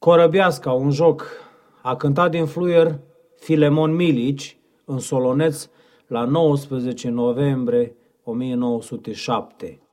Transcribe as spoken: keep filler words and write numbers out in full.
Corăbiasca, un joc, a cântat din fluier Filemon Milici în Soloneț la nouăsprezece noiembrie o mie nouă sute șapte.